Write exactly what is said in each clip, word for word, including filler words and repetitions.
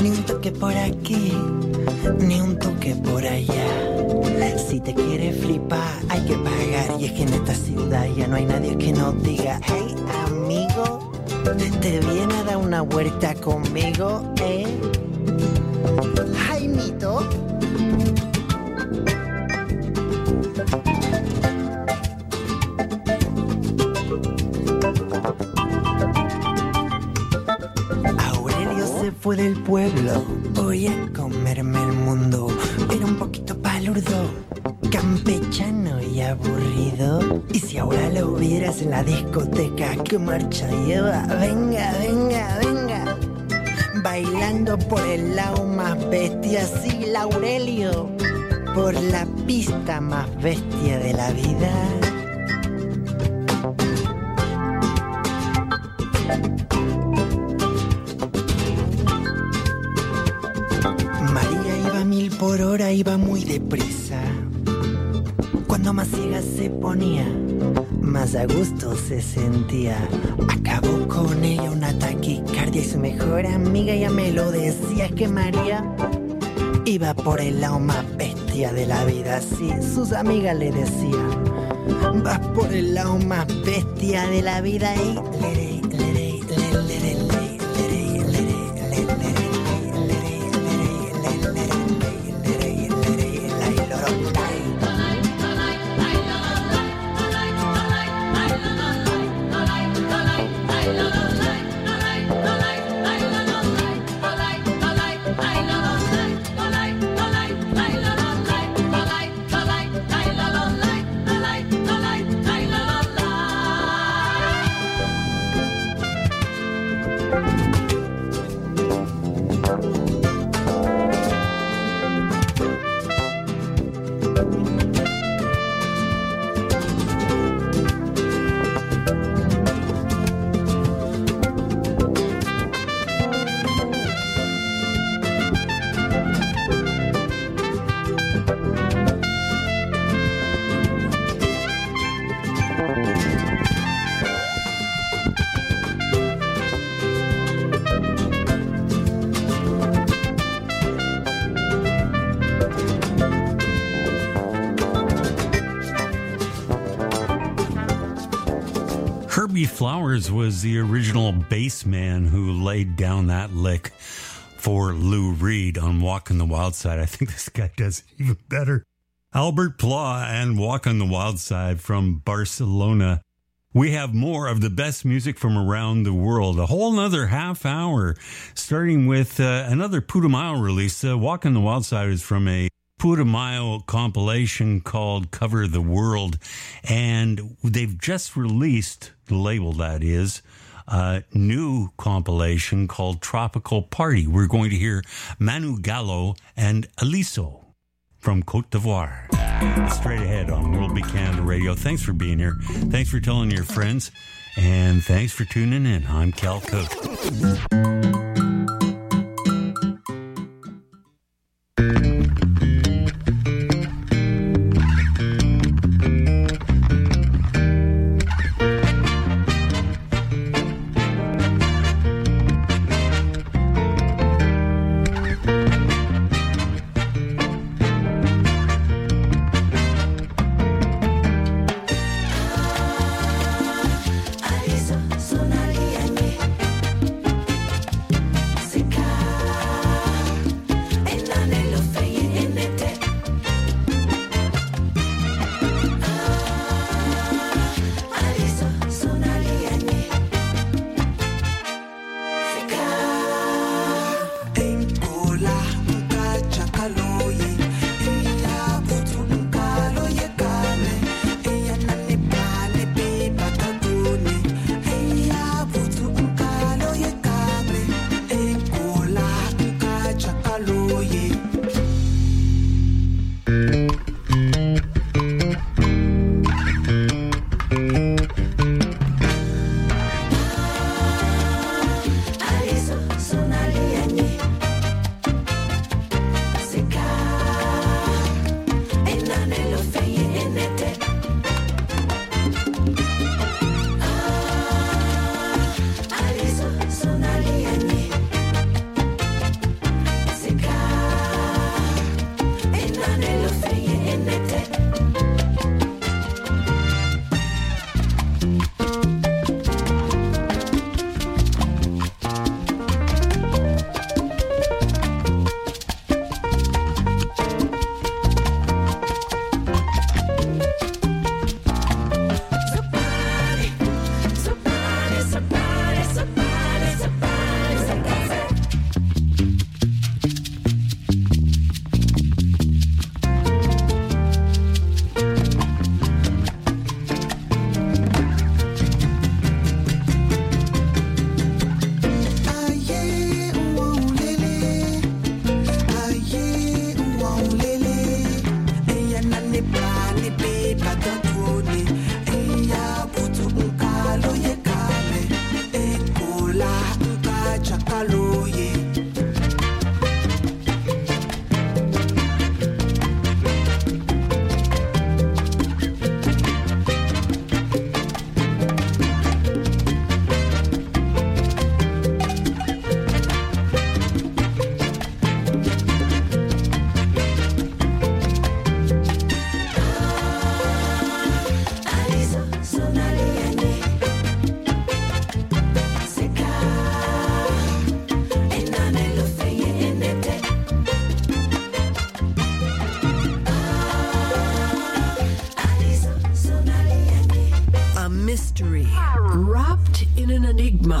Ni un toque por aquí, ni un toque por allá. Si te quieres flipar, hay que pagar. Y es que en esta ciudad ya no hay nadie que nos diga: hey, amigo, ¿te viene a dar una vuelta conmigo, eh? Jaimito. Se fue del pueblo, voy a comerme el mundo. Era un poquito palurdo, campechano y aburrido. Y si ahora lo vieras en la discoteca, ¿qué marcha lleva? Venga, venga, venga. Bailando por el lado más bestia, sí, Laurelio. Por la pista más bestia de la vida. Por hora iba muy deprisa. Cuando más ciega se ponía, más a gusto se sentía. Acabó con ella una taquicardia y su mejor amiga ya me lo decía. Es que María iba por el lado más bestia de la vida. Sí, sus amigas le decían: vas por el lado más bestia de la vida. Y le Flowers was the original bass man who laid down that lick for Lou Reed on Walk on the Wild Side. I think this guy does it even better. Albert Pla and Walk on the Wild Side from Barcelona. We have more of the best music from around the world. A whole nother half hour, starting with uh, another Putumayo release. Uh, Walk on the Wild Side is from a Putumayo compilation called Cover the World, and they've just released, the label that is, a new compilation called Tropical Party. We're going to hear Manu Gallo and Aliso from Côte d'Ivoire. Straight ahead on World Beat Canada Radio. Thanks for being here. Thanks for telling your friends, and thanks for tuning in. I'm Cal Cook. Aliso, sonalia, Fatima.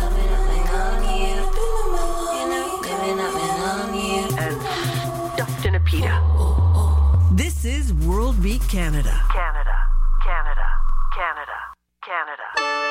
And stuffed in a pita. This is World Beat Canada. Canada, Canada, Canada, Canada.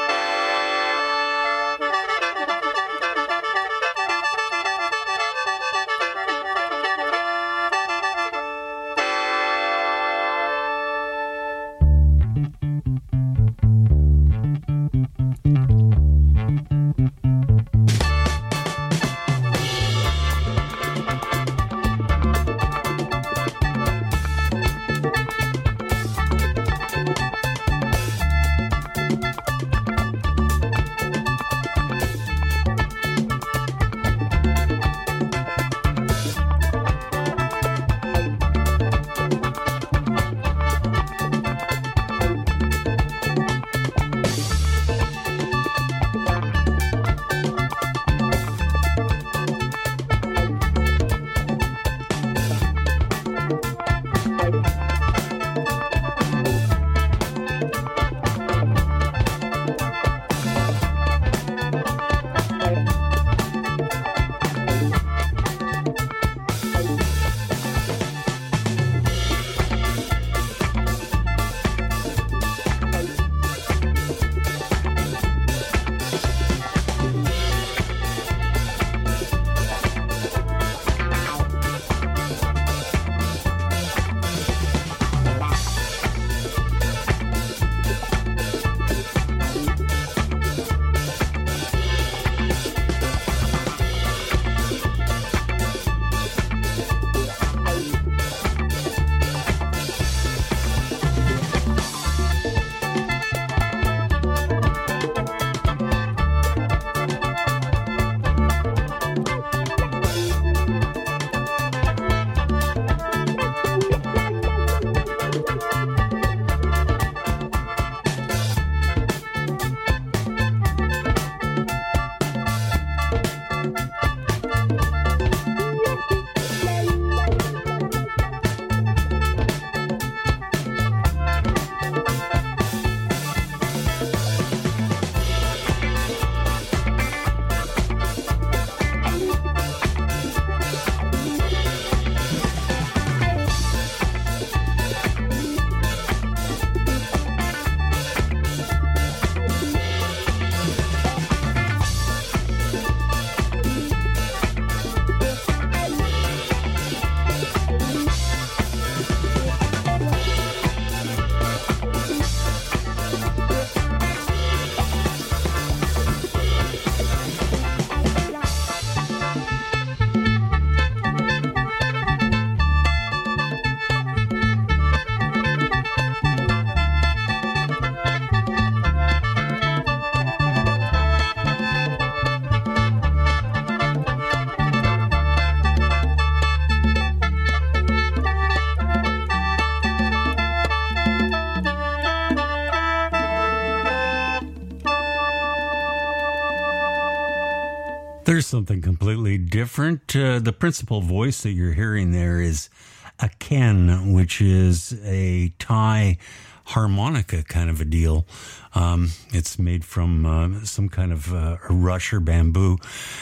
There's something completely different. Uh, the principal voice that you're hearing there is a Ken, which is a Thai harmonica kind of a deal. Um, it's made from uh, some kind of uh, rush or bamboo.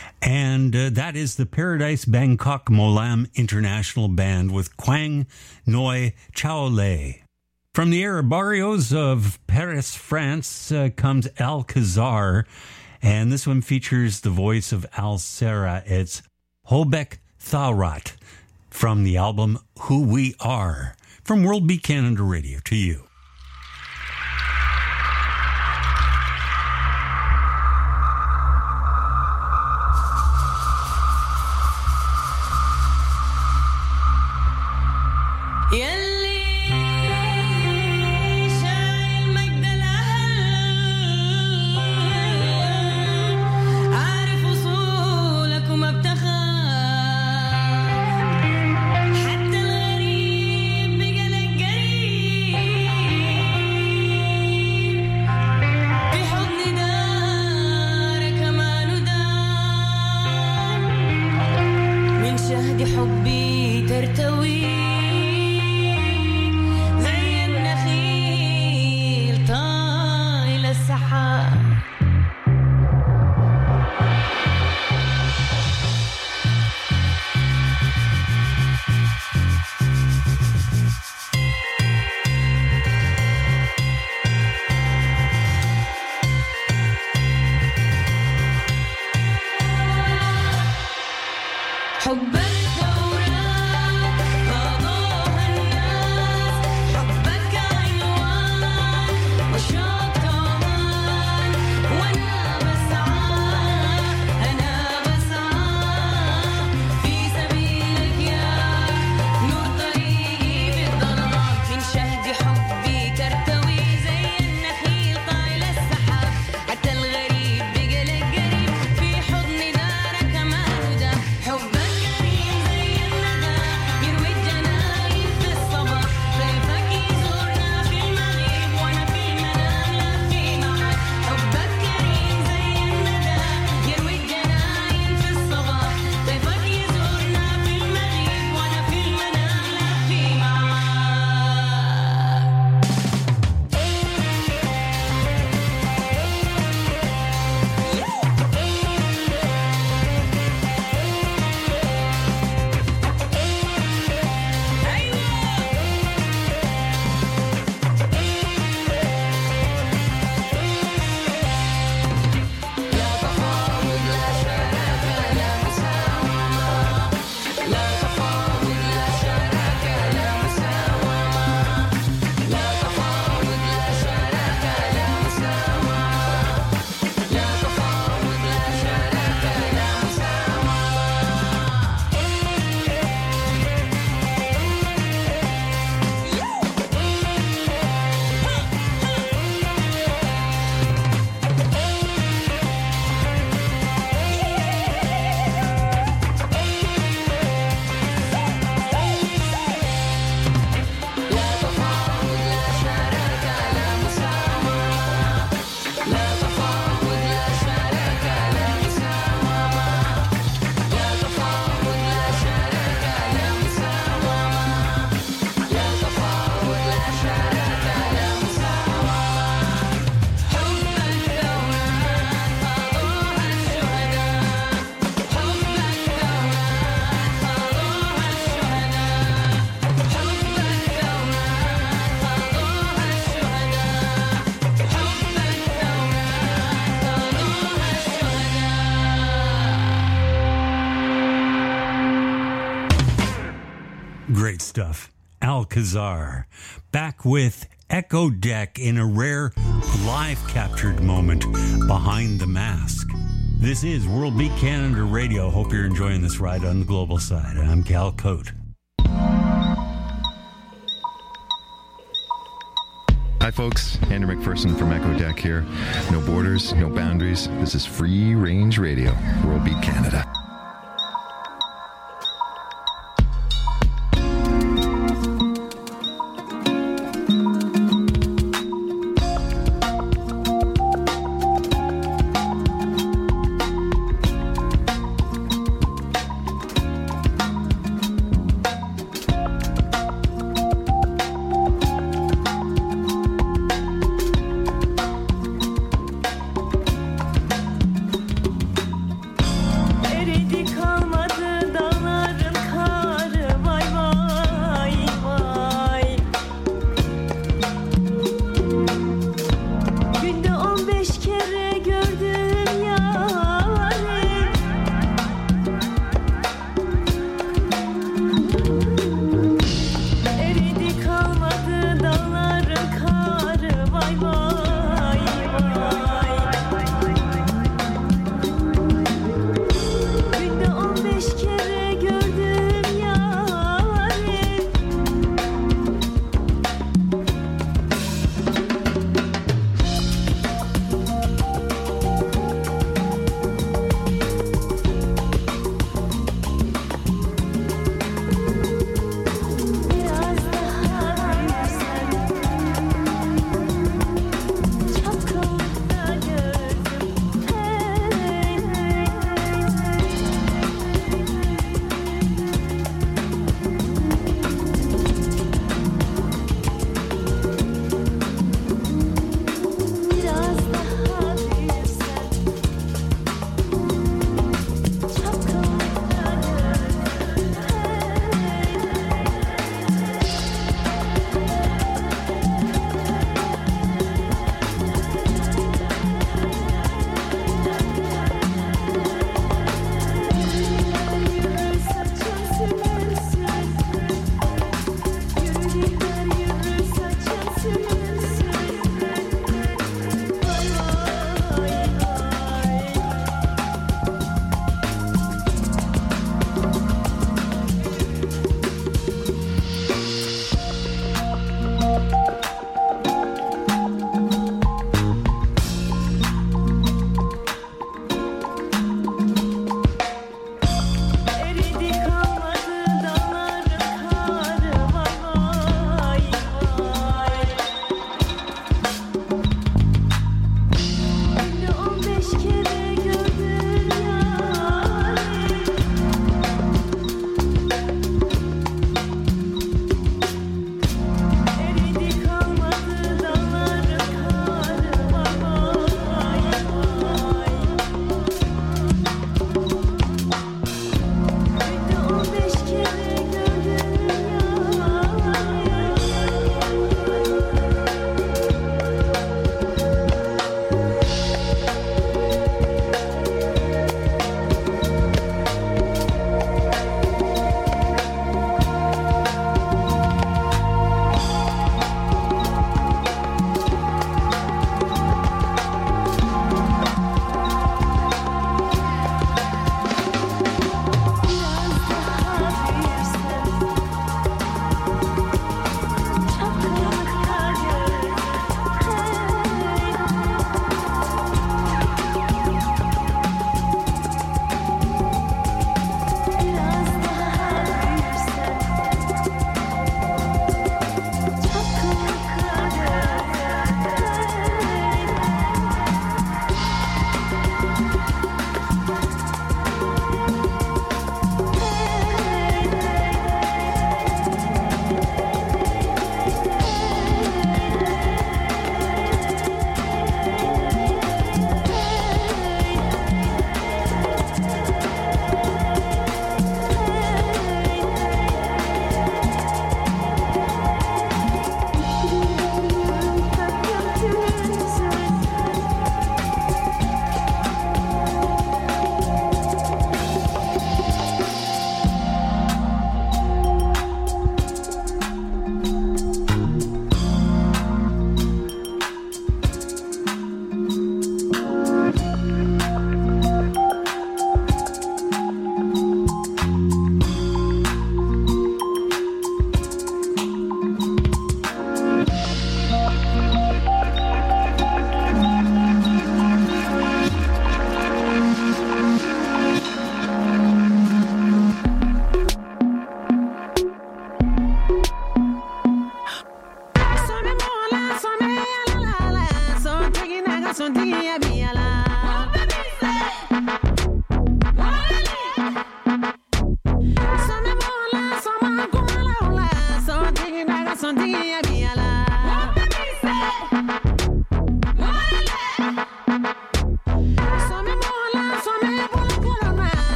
And uh, that is the Paradise Bangkok Molam International Band with Quang Noi Chao Lei. From the Arab barrios of Paris, France, uh, comes Alcazar. And this one features the voice of Al Serra. It's Hobek Thawrat from the album Who We Are. From World Beat Canada Radio to you. Great stuff. Alcazar, back with Echo Deck in a rare live captured moment behind the mask. This is World Beat Canada Radio. Hope you're enjoying this ride on the global side. I'm Cal Cote. Hi folks, Andrew McPherson from Echo Deck here. No borders, no boundaries. This is Free Range Radio, World Beat Canada.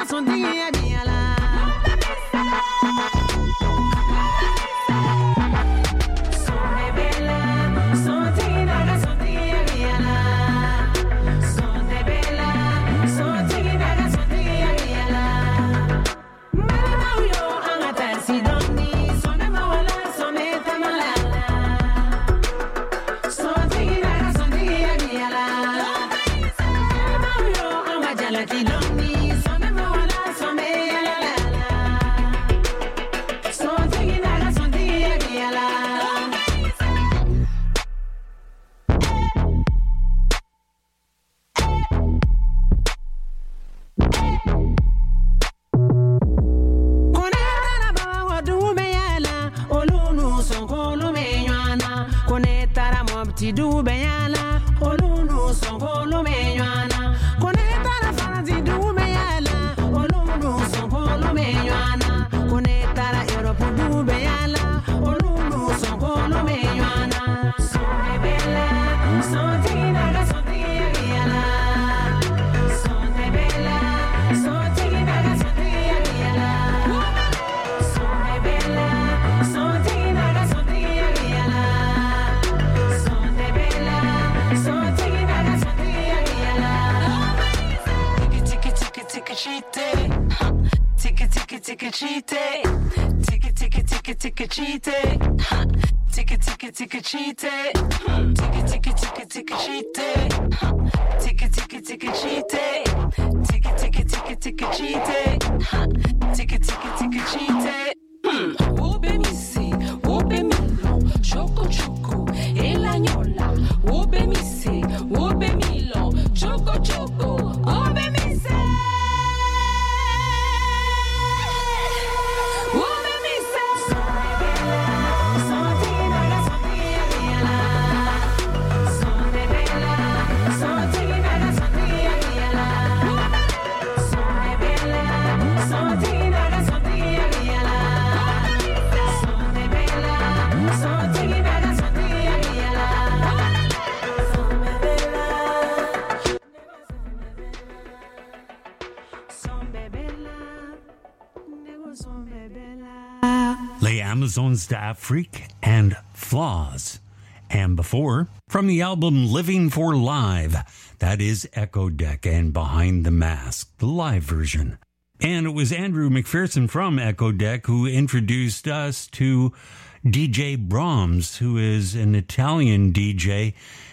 Les Amazons d'Afrique and Flaws. And before, from the album Living for Live, that is Echo Deck and Behind the Mask, the live version. And it was Andrew McPherson from Echo Deck who introduced us to D J Brahms, who is an Italian D J,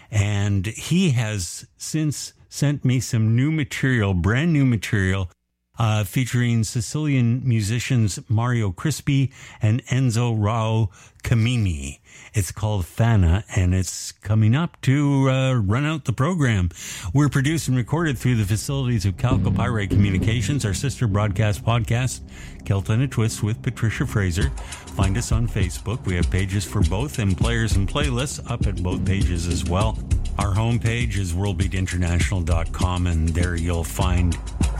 and he has since sent me some new material, brand new material, Uh, featuring Sicilian musicians Mario Crispi and Enzo Rao Camimi. It's called Fana, and it's coming up to uh, run out the program. We're produced and recorded through the facilities of Calcopyrite Communications, our sister broadcast podcast, Celt and a Twist with Patricia Fraser. Find us on Facebook. We have pages for both, and players and playlists up at both pages as well. Our homepage is world beat international dot com, and there you'll find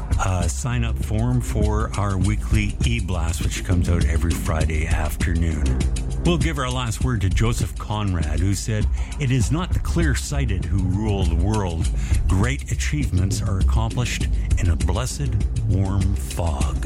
a sign-up form for our weekly e-blast, which comes out every Friday afternoon. We'll give our last word to Joseph Conrad, who said, "It is not the clear-sighted who rule the world. Great achievements are accomplished in a blessed, warm fog."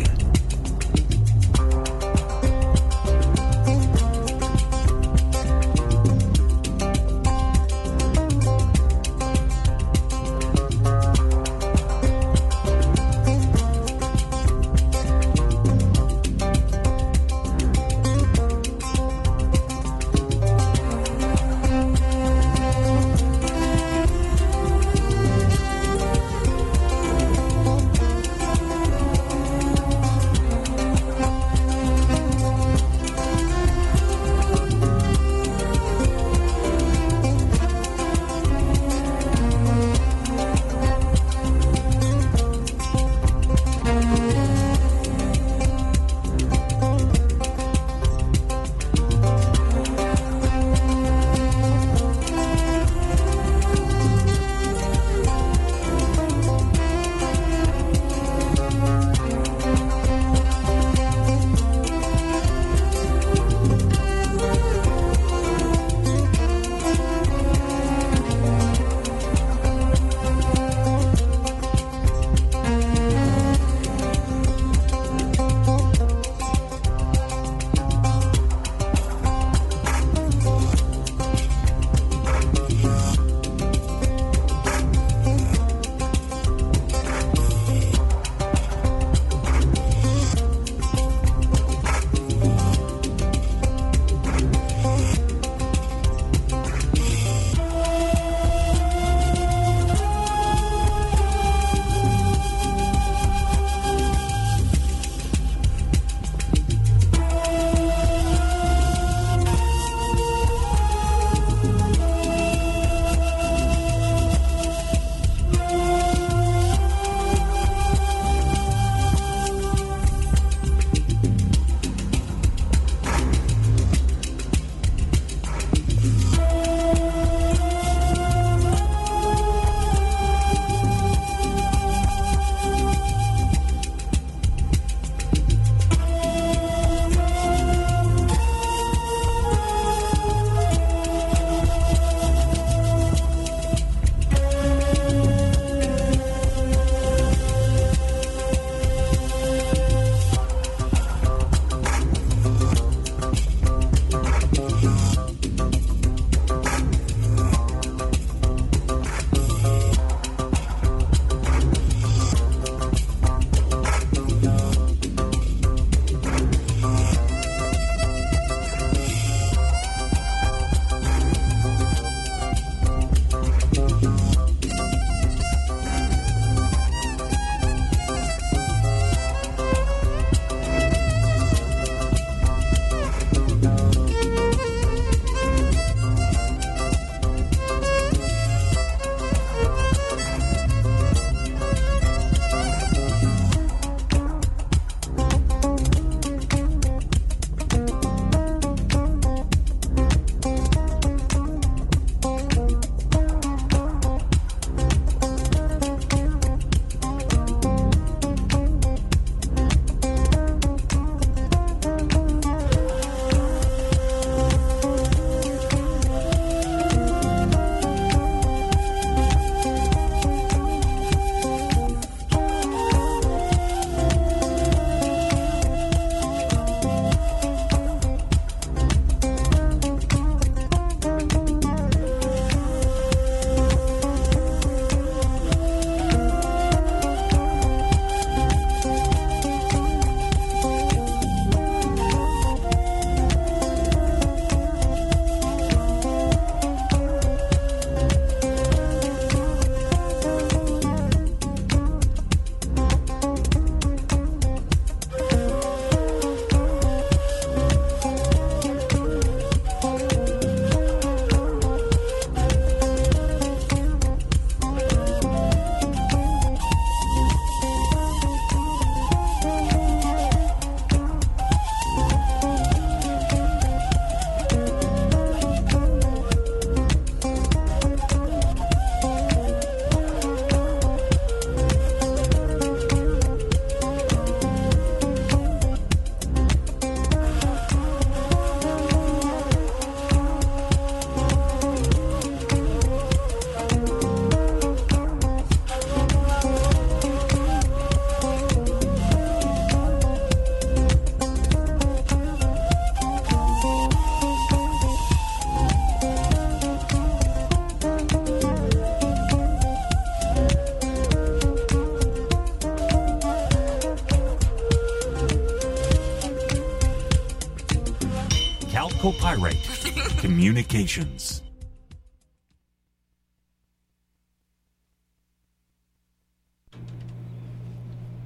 Copyright Communications.